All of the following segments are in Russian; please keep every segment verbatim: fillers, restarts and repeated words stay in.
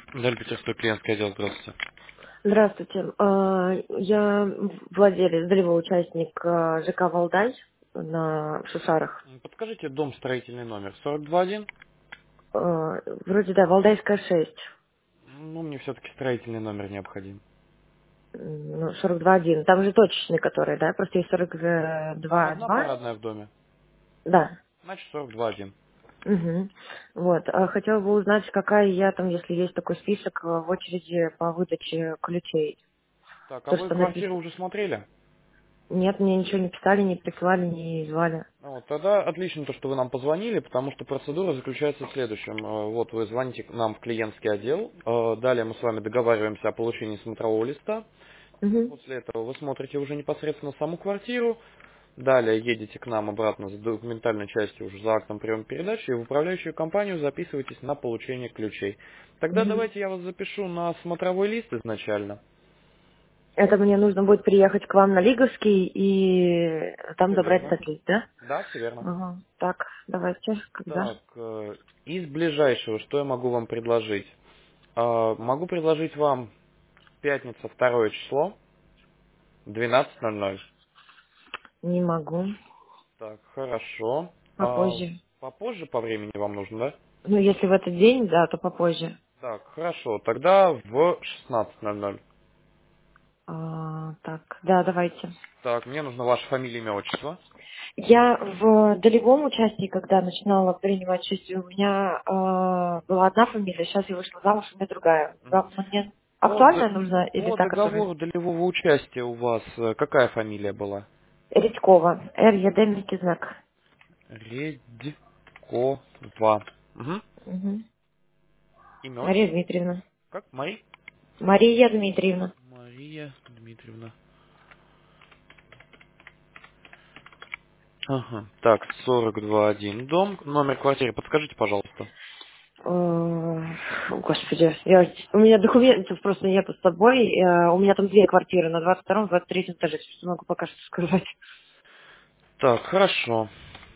Далее Петербургский клиентский отдел, здравствуйте. Здравствуйте. А, Я владелец, долевой участник а, ЖК «Валдай» на Шушарах. М, Подскажите дом строительный номер сорок два один. А, Вроде, да, Валдайская шесть. Ну, мне все-таки строительный номер необходим. М, Ну, сорок два один. Там же точечный, который, да? Просто есть сорок Там два одна два. парадная в доме, Да. значит сорок два один. Угу. Вот. А Хотела бы узнать, какая я там, если есть такой список, а, в очереди по выдаче ключей. Так, а То, вы что квартиру написано. уже смотрели? Нет, мне ничего не писали, не прислали, не звали. Ну, вот, тогда отлично то, что вы нам позвонили, потому что процедура заключается в следующем. Э, Вот вы звоните к нам в клиентский отдел, э, далее мы с вами договариваемся о получении смотрового листа. Угу. После этого вы смотрите уже непосредственно саму квартиру, далее едете к нам обратно за документальной частью уже за актом приема передачи и в управляющую компанию записываетесь на получение ключей. Тогда Угу. давайте я вас запишу на смотровой лист изначально. Это мне нужно будет приехать к вам на Лиговский и там Все забрать верно. этот лист, да? Да, все верно. Ага. Так, давайте, когда? Так, э, из ближайшего, что я могу вам предложить? А, Могу предложить вам пятница, второе число, двенадцать ноль ноль. Не могу. Так, хорошо. А, Попозже. Попозже по времени вам нужно, да? Ну, если в этот день, да, то попозже. Так, хорошо. Тогда в шестнадцать ноль ноль. А, так, да, давайте. Так, мне нужно ваша фамилия, имя, отчество. Я в долевом участии, когда начинала принимать участие, у меня а, была одна фамилия, сейчас я вышла замуж, у меня другая. Мгм. Вам мне По, д- актуальная нужна или по та, которая? договору долевого участия у вас э, какая фамилия была? Редькова. Р, Е, Д, мягкий знак. Редькова. Угу. Угу. Имя, Мария отчество? Дмитриевна. Как? Мари? Мария Дмитриевна. Мария Дмитриевна. Ага. Так, сорок два один дом. Номер квартиры подскажите, пожалуйста. Э, Господи, я, у меня документов просто нету с собой. Э, У меня там две квартиры на двадцать втором, двадцать третьем этаже. Что могу пока что сказать. Так, хорошо.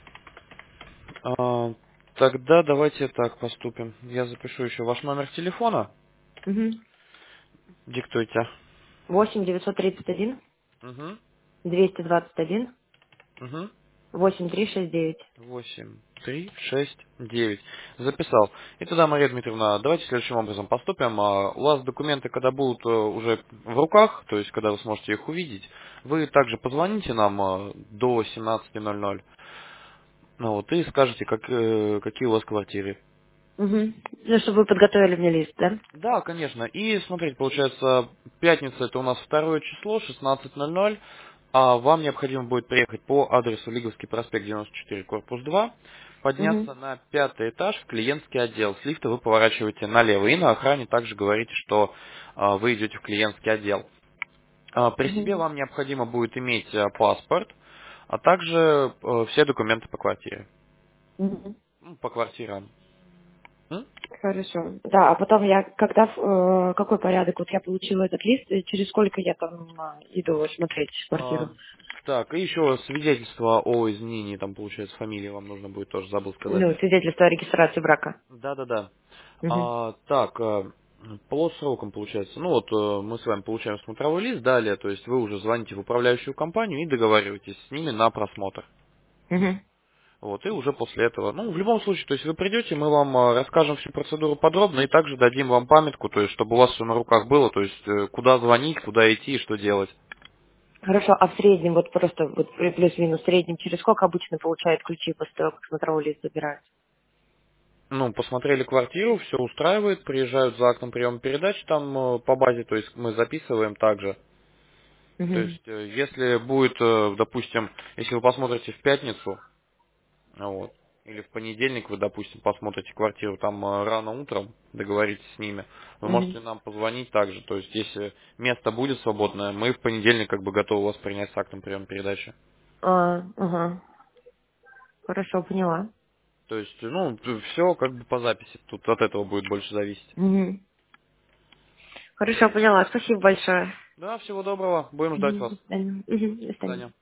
А, Тогда давайте так поступим. Я запишу еще ваш номер телефона. Угу. Диктуйте. восемь девятьсот тридцать один Угу. двести двадцать один Угу. восемь три шесть девять. Восемь, три, шесть, девять. Записал. И тогда, Мария Дмитриевна, давайте следующим образом поступим. А, У вас документы, когда будут э, уже в руках, то есть когда вы сможете их увидеть, вы также позвоните нам э, до семнадцати ноль ноль. Ну вот, и скажете, как, э, какие у вас квартиры. Угу. Ну, чтобы вы подготовили мне лист, да? Да, конечно. И смотрите, получается, пятница это у нас второе число, шестнадцать ноль ноль. А вам необходимо будет приехать по адресу Лиговский проспект девяносто четыре, корпус два, Угу. подняться на пятый этаж в клиентский отдел. С лифта вы поворачиваете налево. И на охране также говорите, что а, вы идете в клиентский отдел. А, при Угу. себе вам необходимо будет иметь а, паспорт, а также э, все документы по квартире. Угу. Ну, по квартирам. М? Хорошо. Да, а потом я, когда, э, какой порядок? Вот я получила этот лист, и через сколько я там а, иду смотреть А, квартиру? так, и еще свидетельство о изменении, там, получается, фамилии вам нужно будет тоже, забыл сказать. Ну, свидетельство о регистрации брака. Да-да-да. Угу. А, так, а, по срокам, получается, ну вот э, мы с вами получаем смотровой лист, далее, то есть вы уже звоните в управляющую компанию и договариваетесь с ними на просмотр. Угу. Вот, и уже после этого, ну, в любом случае, то есть вы придете, мы вам э, расскажем всю процедуру подробно и также дадим вам памятку, то есть чтобы у вас все на руках было, то есть э, куда звонить, куда идти и что делать. Хорошо, а в среднем, вот просто вот при- плюс-минус в среднем, через сколько обычно получают ключи после того, как смотровой лист забирают? Ну, посмотрели квартиру, все устраивает, приезжают за актом приема передач там э, по базе, то есть мы записываем также. То Угу. есть, э, если будет, э, допустим, если вы посмотрите в пятницу, а вот, или в понедельник вы, допустим, посмотрите квартиру там э, рано утром, договоритесь с ними, вы Угу. можете нам позвонить также. То есть, если место будет свободное, мы в понедельник как бы готовы вас принять с актом приема передачи. А, ага. Хорошо, поняла. То есть, ну, все как бы по записи. Тут от этого будет больше зависеть. Угу. Хорошо, поняла. Спасибо большое. Да, всего доброго. Будем ждать Угу. вас. До свидания. Угу. До До свидания. свидания.